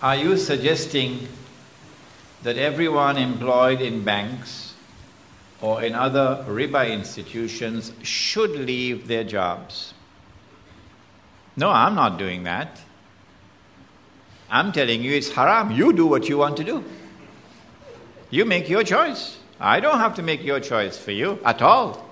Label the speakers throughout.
Speaker 1: Are you suggesting that everyone employed in banks or in other riba institutions should leave their jobs? No, I'm not doing that. I'm telling you it's haram. You do what you want to do. You make your choice. I don't have to make your choice for you at all.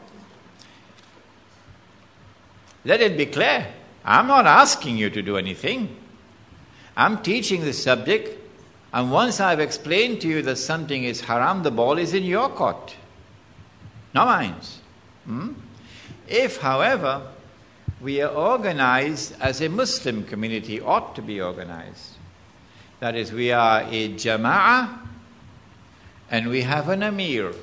Speaker 1: Let it be clear. I'm not asking you to do anything. I'm teaching the subject, and once I've explained to you that something is haram, the ball is in your court, not mine. If, however, we are organized as a Muslim community ought to be organized, that is, we are a jama'ah and we have an amir,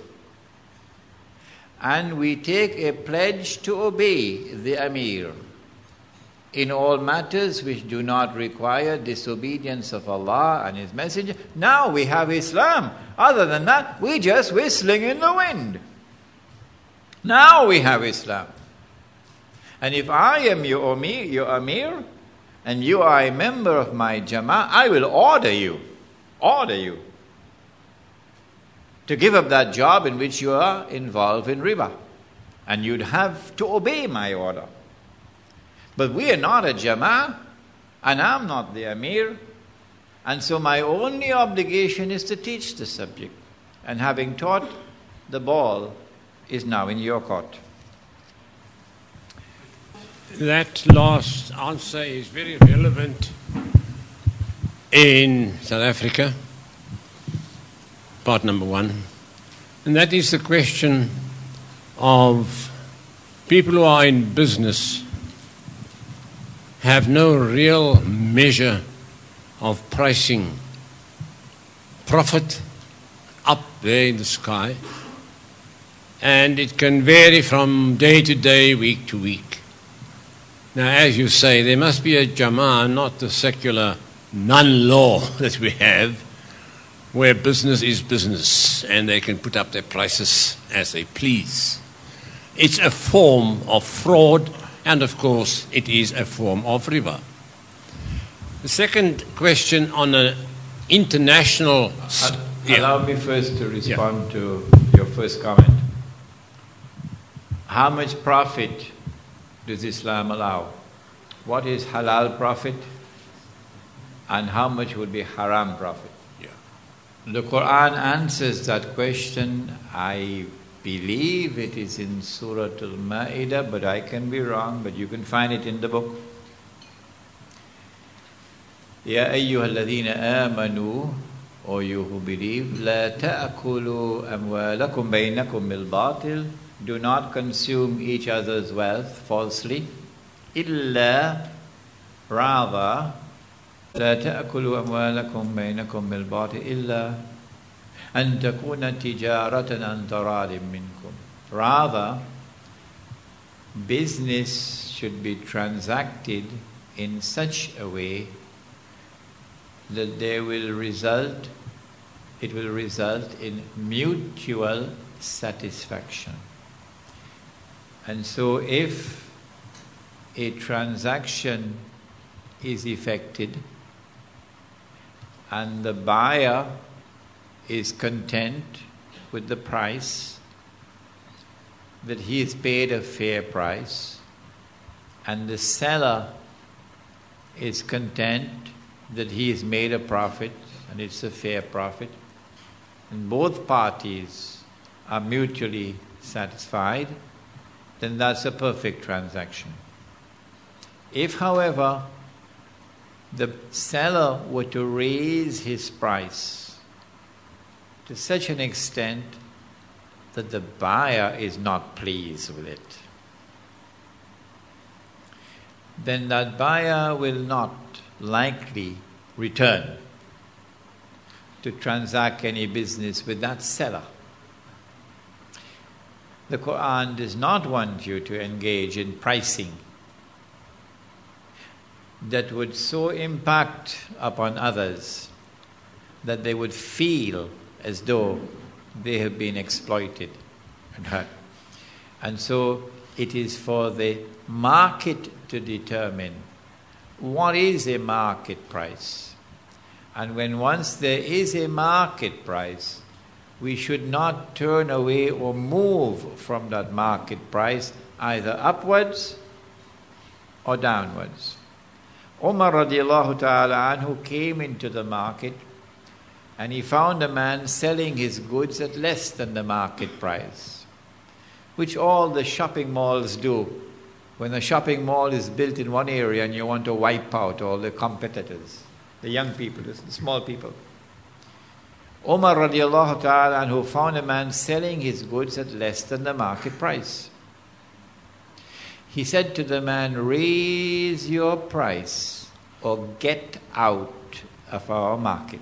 Speaker 1: and we take a pledge to obey the amir in all matters which do not require disobedience of Allah and His Messenger. Now we have Islam. Other than that, we're just whistling in the wind. Now we have Islam. And if I am your amir, and you are a member of my jama'ah, I will order you to give up that job in which you are involved in riba. And you'd have to obey my order. But we are not a jama'ah, and I'm not the amir, and so my only obligation is to teach the subject. And having taught, the ball is now in your court.
Speaker 2: That last answer is very relevant in South Africa, part number one. And that is the question of people who are in business have no real measure of pricing. Profit up there in the sky, and it can vary from day to day, week to week. Now, as you say, there must be a jama'ah, not the secular non-law that we have, where business is business and they can put up their prices as they please. It's a form of fraud, and of course it is a form of riba. The second question on an international...
Speaker 1: Allow me first to respond to your first comment. How much profit does Islam allow? What is halal profit? And how much would be haram profit? The Quran answers that question. I believe it is in Surah Al-Ma'idah, but I can be wrong, but you can find it in the book. Ya ayyuhalladhina amanu, O you who believe, la ta'akulu amwalakum bainakum bil batil, do not consume each other's wealth falsely, illa, rather, لا تأكلوا أموالكم بينكم بالباطل إلا أن تكون تجارة عن تراض منكم. Rather, business should be transacted in such a way that it will result in mutual satisfaction. And so if a transaction is effected and the buyer is content with the price, that he is paid a fair price, and the seller is content that he has made a profit and it's a fair profit, and both parties are mutually satisfied, then that's a perfect transaction. If, however, the seller were to raise his price to such an extent that the buyer is not pleased with it, then that buyer will not likely return to transact any business with that seller. The Quran does not want you to engage in pricing that would so impact upon others that they would feel as though they have been exploited and hurt. And so it is for the market to determine what is a market price. And when once there is a market price, we should not turn away or move from that market price either upwards or downwards. Umar radiallahu ta'ala anhu came into the market and he found a man selling his goods at less than the market price, which all the shopping malls do. When a shopping mall is built in one area and you want to wipe out all the competitors, the young people, the small people. Umar radiallahu ta'ala anhu found a man selling his goods at less than the market price. He said to the man, raise your price or get out of our market.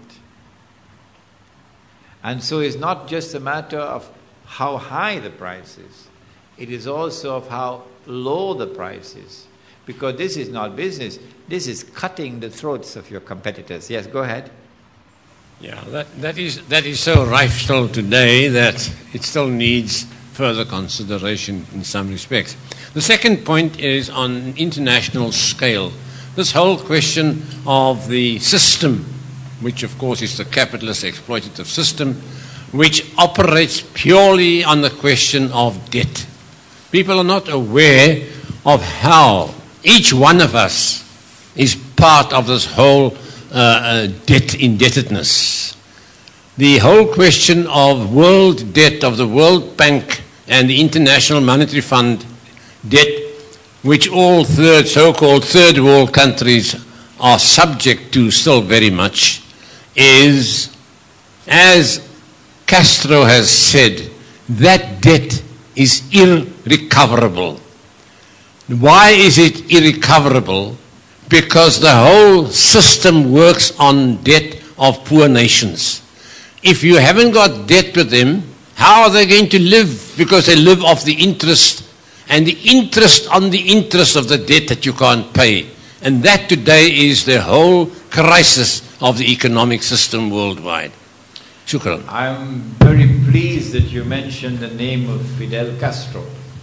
Speaker 1: And so it's not just a matter of how high the price is, it is also of how low the price is. Because this is not business, this is cutting the throats of your competitors. Yes, go ahead.
Speaker 2: Yeah, that is so rife still today that it still needs further consideration in some respects. The second point is on international scale. This whole question of the system, which of course is the capitalist exploitative system, which operates purely on the question of debt. People are not aware of how each one of us is part of this whole debt indebtedness. The whole question of world debt of the World Bank and the International Monetary Fund debt, which all so-called third world countries are subject to still very much, is, as Castro has said, that debt is irrecoverable. Why is it irrecoverable? Because the whole system works on debt of poor nations. If you haven't got debt with them, how are they going to live? Because they live off the interest, and the interest on the interest of the debt that you can't pay. And that today is the whole crisis of the economic system worldwide. Shukran.
Speaker 1: I'm very pleased that you mentioned the name of Fidel Castro,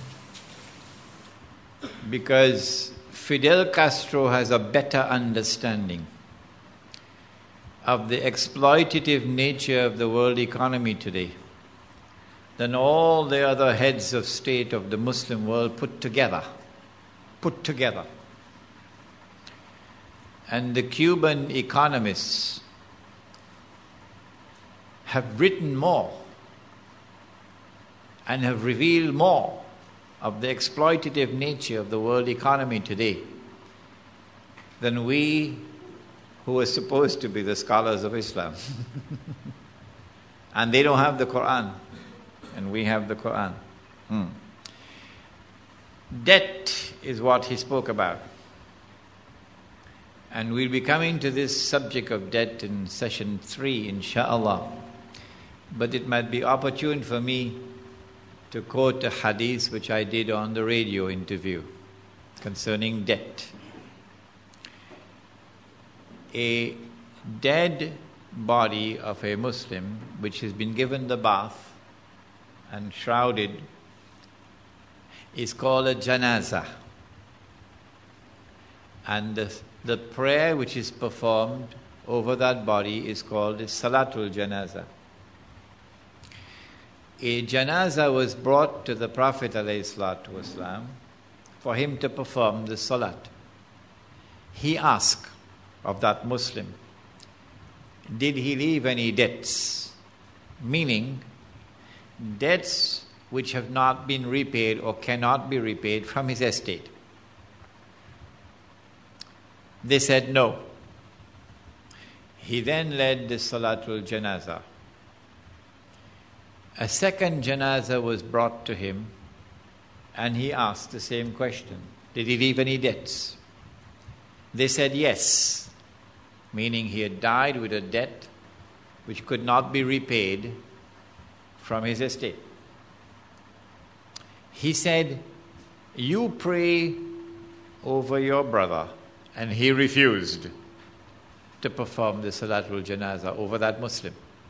Speaker 1: because Fidel Castro has a better understanding of the exploitative nature of the world economy today than all the other heads of state of the Muslim world put together. And the Cuban economists have written more and have revealed more of the exploitative nature of the world economy today than we who are supposed to be the scholars of Islam. And they don't have the Quran, and we have the Quran. Debt is what he spoke about. And we'll be coming to this subject of debt in session 3, inshaAllah. But it might be opportune for me to quote a hadith which I did on the radio interview concerning debt. A dead body of a Muslim which has been given the bath and shrouded is called a janazah. And the prayer which is performed over that body is called the Salatul Janazah. A janazah was brought to the Prophet ﷺ for him to perform the salat. He asked of that Muslim, did he leave any debts? Meaning, debts which have not been repaid or cannot be repaid from his estate. They said no. He then led the Salatul Janazah. A second janazah was brought to him and he asked the same question. Did he leave any debts? They said yes, meaning he had died with a debt which could not be repaid from his estate. He said, you pray over your brother, and he refused to perform the Salatul Janazah over that Muslim.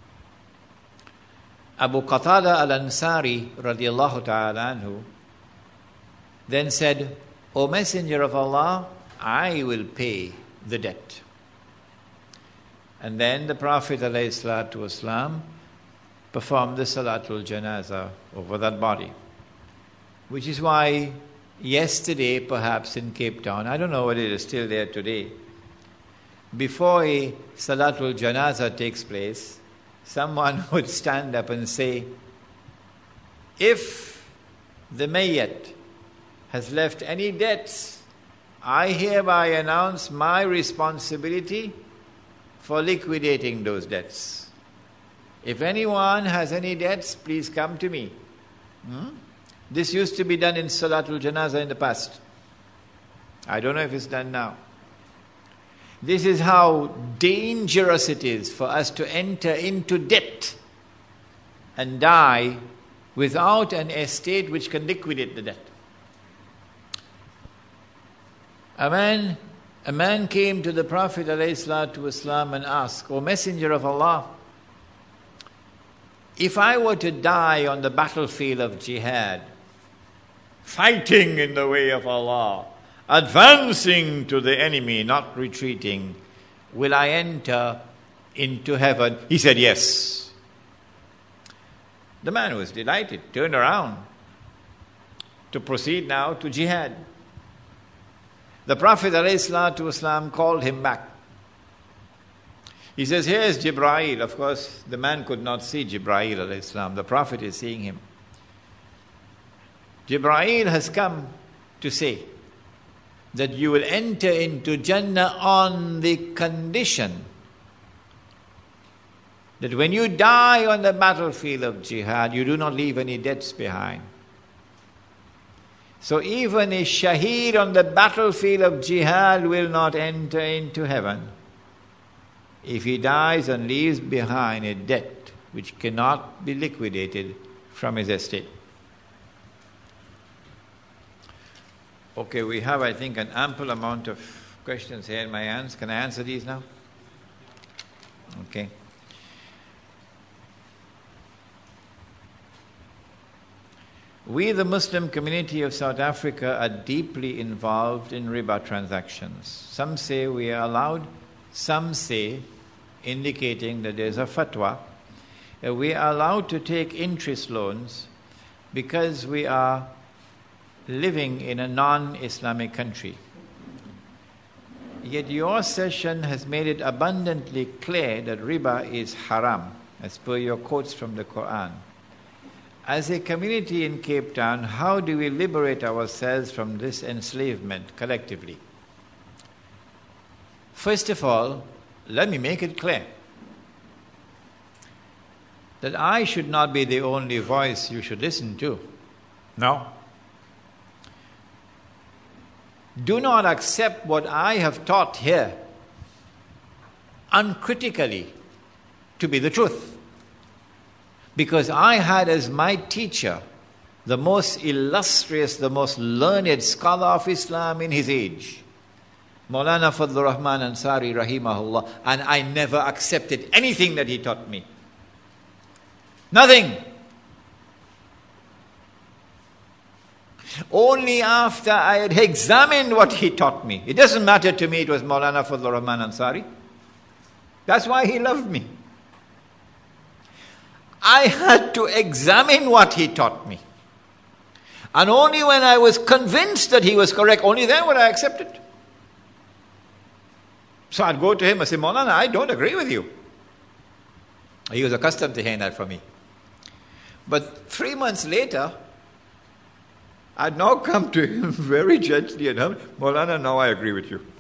Speaker 1: Abu Qatada al-Ansari radiallahu ta'ala anhu then said, O Messenger of Allah, I will pay the debt. And then the Prophet ﷺ performed the Salatul Janazah over that body. Which is why yesterday, perhaps in Cape Town, I don't know whether it is still there today, before a Salatul Janazah takes place, someone would stand up and say, if the Mayyat has left any debts, I hereby announce my responsibility for liquidating those debts. If anyone has any debts, please come to me. This used to be done in Salatul Janazah in the past. I don't know if it's done now. This is how dangerous it is for us to enter into debt and die without an estate which can liquidate the debt. A man came to the Prophet ﷺ and asked, O Messenger of Allah, if I were to die on the battlefield of jihad, fighting in the way of Allah, advancing to the enemy, not retreating, will I enter into heaven? He said, yes. The man was delighted, turned around to proceed now to jihad. The Prophet ﷺ called him back. He says, here is Jibreel. Of course, the man could not see Jibreel ﷺ. The Prophet is seeing him. Jibreel has come to say that you will enter into Jannah on the condition that when you die on the battlefield of jihad, you do not leave any debts behind. So even a shaheed on the battlefield of jihad will not enter into heaven if he dies and leaves behind a debt which cannot be liquidated from his estate. Okay, we have, I think, an ample amount of questions here in my hands. Can I answer these now? Okay. We, the Muslim community of South Africa, are deeply involved in riba transactions. Some say we are allowed, some say, indicating that there's a fatwa, we are allowed to take interest loans because we are living in a non-Islamic country. Yet your session has made it abundantly clear that riba is haram, as per your quotes from the Quran. As a community in Cape Town, how do we liberate ourselves from this enslavement collectively? First of all, let me make it clear that I should not be the only voice you should listen to. No. Do not accept what I have taught here uncritically to be the truth. Because I had as my teacher the most illustrious, the most learned scholar of Islam in his age, Maulana Fadlur Rahman Ansari rahimahullah, and I never accepted anything that he taught me. Nothing. Only after I had examined what he taught me. It doesn't matter to me it was Maulana Fadlur Rahman Ansari. That's why he loved me. I had to examine what he taught me. And only when I was convinced that he was correct, only then would I accept it. So I'd go to him and say, Maulana, I don't agree with you. He was accustomed to hearing that from me. But 3 months later, I'd now come to him very gently and humbly, Maulana, now I agree with you.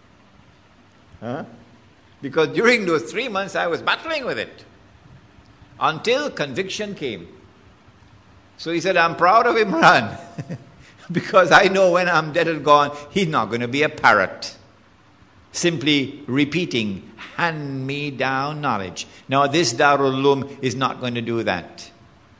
Speaker 1: Because during those 3 months I was battling with it. Until conviction came. So he said, I'm proud of Imran. Because I know when I'm dead and gone, he's not going to be a parrot. Simply repeating hand-me-down knowledge. Now this Darul Uloom is not going to do that.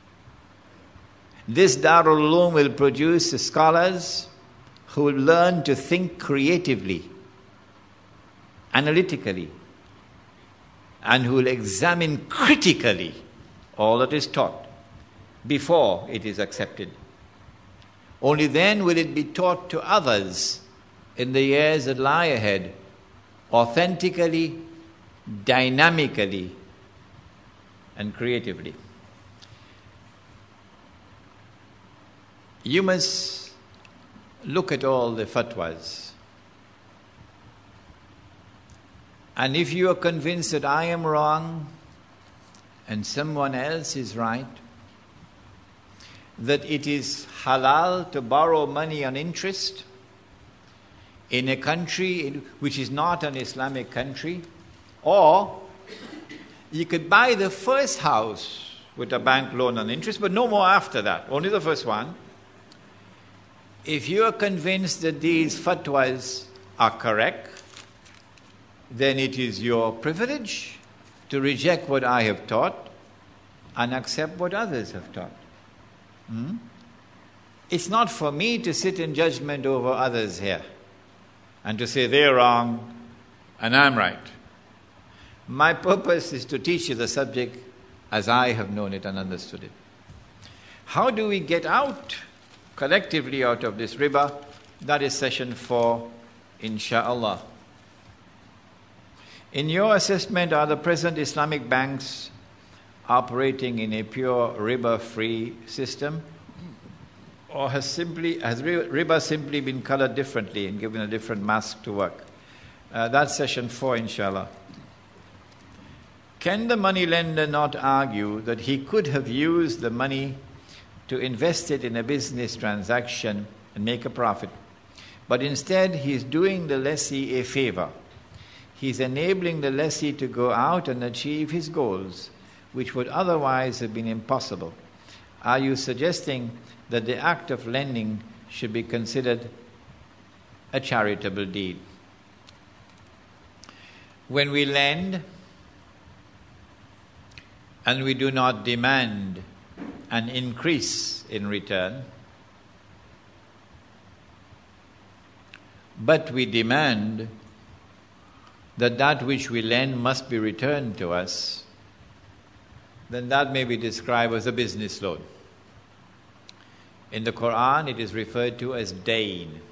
Speaker 1: This Darul Uloom will produce scholars who will learn to think creatively, analytically, and who will examine critically all that is taught before it is accepted. Only then will it be taught to others in the years that lie ahead, authentically dynamically and creatively. You must look at all the fatwas. And if you are convinced that I am wrong and someone else is right, that it is halal to borrow money on interest in a country which is not an Islamic country, or you could buy the first house with a bank loan on interest, but no more after that, only the first one. If you are convinced that these fatwas are correct, then it is your privilege to reject what I have taught and accept what others have taught. It's not for me to sit in judgment over others here and to say they're wrong and I'm right. My purpose is to teach you the subject as I have known it and understood it. How do we get out collectively out of this riba? That is session 4, insha'Allah. In your assessment, are the present Islamic banks operating in a pure riba-free system? Or has riba simply been colored differently and given a different mask to work? That's session 4, inshallah. Can the moneylender not argue that he could have used the money to invest it in a business transaction and make a profit, but instead he is doing the lessee a favor? He is enabling the lessee to go out and achieve his goals, which would otherwise have been impossible. Are you suggesting that the act of lending should be considered a charitable deed? When we lend and we do not demand an increase in return, but we demand that which we lend must be returned to us, then that may be described as a business loan. In the Quran, it is referred to as dain.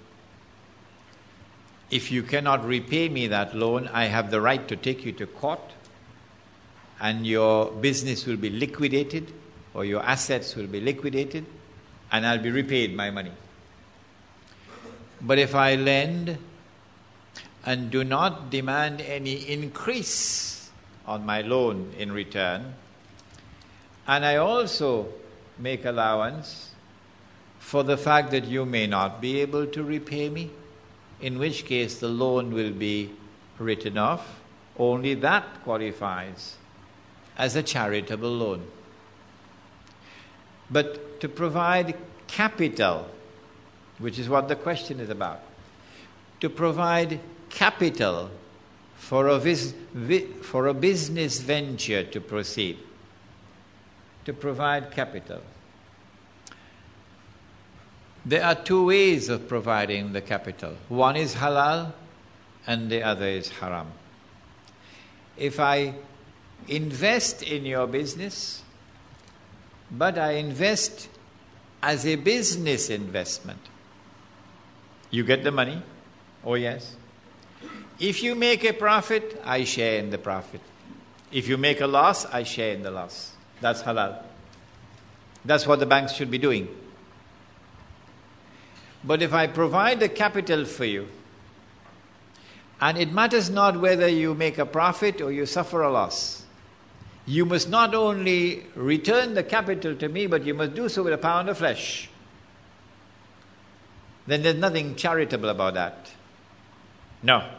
Speaker 1: If you cannot repay me that loan, I have the right to take you to court, and your business will be liquidated, or your assets will be liquidated, and I'll be repaid my money. But if I lend and do not demand any increase on my loan in return, and I also make allowance for the fact that you may not be able to repay me, in which case the loan will be written off, only that qualifies as a charitable loan. But to provide capital, which is what the question is about, to provide capital for a business venture to proceed, to provide capital. There are two ways of providing the capital. One is halal and the other is haram. If I invest in your business, but I invest as a business investment, you get the money, oh yes. If you make a profit, I share in the profit. If you make a loss, I share in the loss. That's halal. That's what the banks should be doing. But if I provide the capital for you, and it matters not whether you make a profit or you suffer a loss, you must not only return the capital to me, but you must do so with a pound of flesh. Then there's nothing charitable about that. No.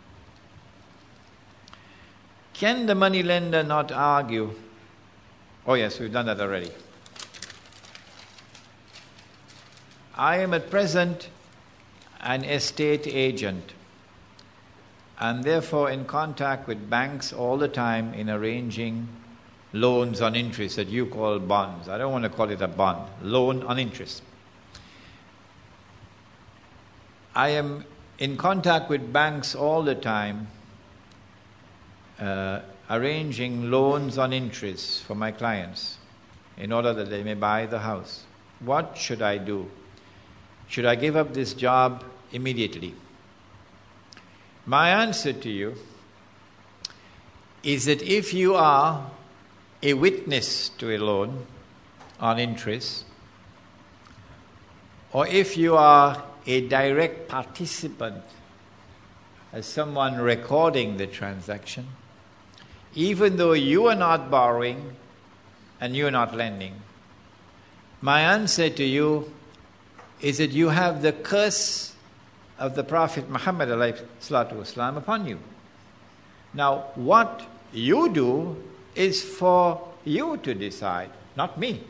Speaker 1: Can the moneylender not argue? Oh yes, we've done that already. I am at present an estate agent and therefore in contact with banks all the time in arranging loans on interest that you call bonds. I don't want to call it a bond. Loan on interest. I am in contact with banks all the time arranging loans on interest for my clients in order that they may buy the house. What should I do? Should I give up this job immediately? My answer to you is that if you are a witness to a loan on interest, or if you are a direct participant as someone recording the transaction, even though you are not borrowing and you are not lending, my answer to you is that you have the curse of the Prophet Muhammad ﷺ upon you. Now, what you do is for you to decide, not me.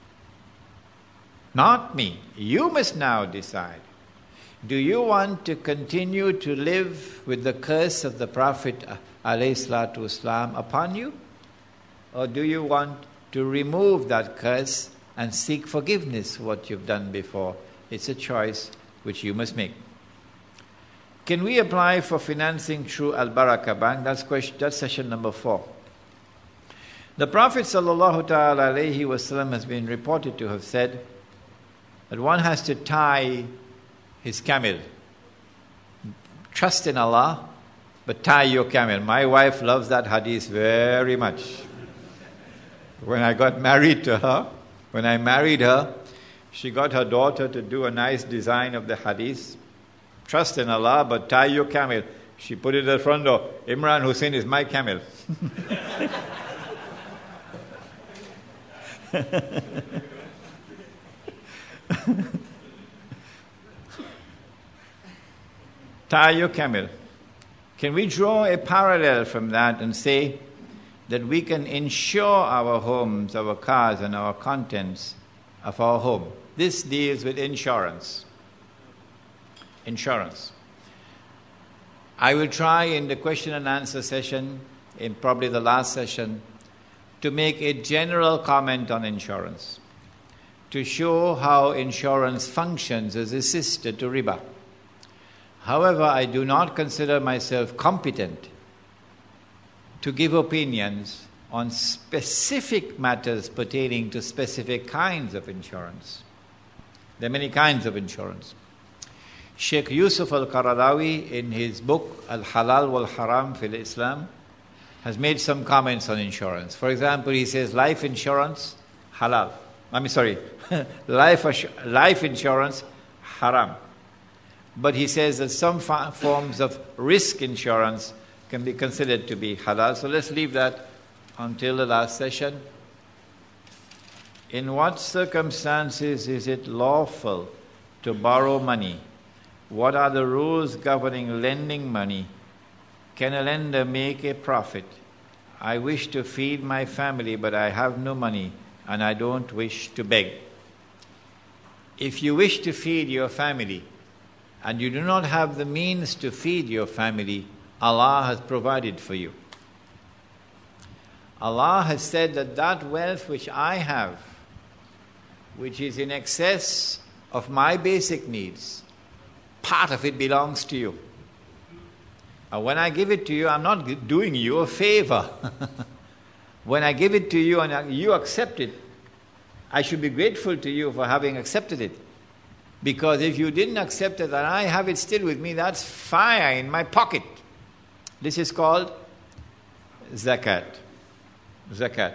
Speaker 1: Not me. You must now decide. Do you want to continue to live with the curse of the Prophet ﷺ upon you? Or do you want to remove that curse and seek forgiveness for what you've done before? It's a choice which you must make. Can we apply for financing through Al-Barakah Bank? That's session number 4. The Prophet ﷺ has been reported to have said that one has to tie his camel. Trust in Allah, but tie your camel. My wife loves that hadith very much. When I married her, she got her daughter to do a nice design of the hadith. Trust in Allah, but tie your camel. She put it at the front door. Imran Hussain is my camel. Tie your camel. Can we draw a parallel from that and say that we can insure our homes, our cars, and our contents of our home? This deals with insurance. Insurance. I will try in the question and answer session, in probably the last session, to make a general comment on insurance, to show how insurance functions as a sister to riba. However, I do not consider myself competent to give opinions on specific matters pertaining to specific kinds of insurance. There are many kinds of insurance. Sheikh Yusuf al-Qaradawi, in his book Al-Halal wal-Haram fil Islam, has made some comments on insurance. For example, he says life insurance, halal. Life insurance, haram. But he says that some forms of risk insurance can be considered to be halal. So let's leave that until the last session. In what circumstances is it lawful to borrow money? What are the rules governing lending money? Can a lender make a profit? I wish to feed my family, but I have no money, and I don't wish to beg. If you wish to feed your family, and you do not have the means to feed your family, Allah has provided for you. Allah has said that wealth which I have, which is in excess of my basic needs, part of it belongs to you. And when I give it to you, I'm not doing you a favor. When I give it to you and you accept it, I should be grateful to you for having accepted it. Because if you didn't accept it and I have it still with me, that's fire in my pocket. This is called zakat. Zakat.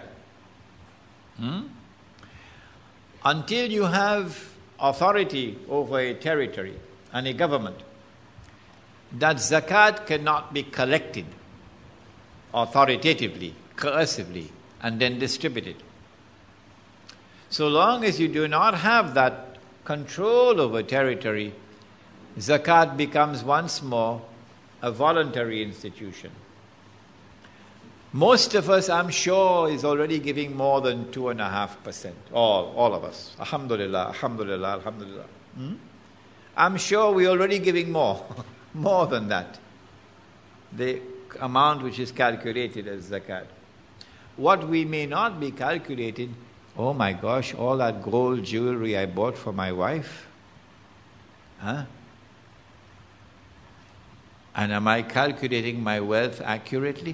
Speaker 1: Until you have authority over a territory and a government, that zakat cannot be collected authoritatively, coercively, and then distributed. So long as you do not have that control over territory, zakat becomes once more a voluntary institution. Most of us, I'm sure, is already giving more than 2.5%. All of us. Alhamdulillah, alhamdulillah, alhamdulillah. I'm sure we're already giving more, more than that. The amount which is calculated as zakat. What we may not be calculated, oh my gosh, all that gold jewelry I bought for my wife? Huh? And am I calculating my wealth accurately?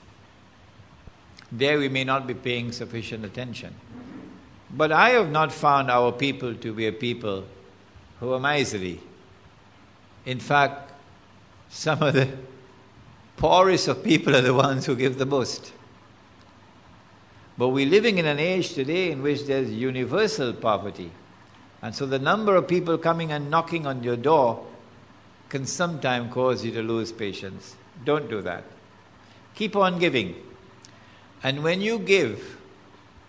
Speaker 1: There we may not be paying sufficient attention. But I have not found our people to be a people who are miserly. In fact, some of the poorest of people are the ones who give the most. But we're living in an age today in which there's universal poverty. And so the number of people coming and knocking on your door can sometimes cause you to lose patience. Don't do that. Keep on giving. And when you give,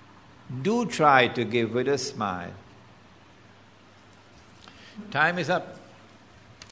Speaker 1: do try to give with a smile. Time is up.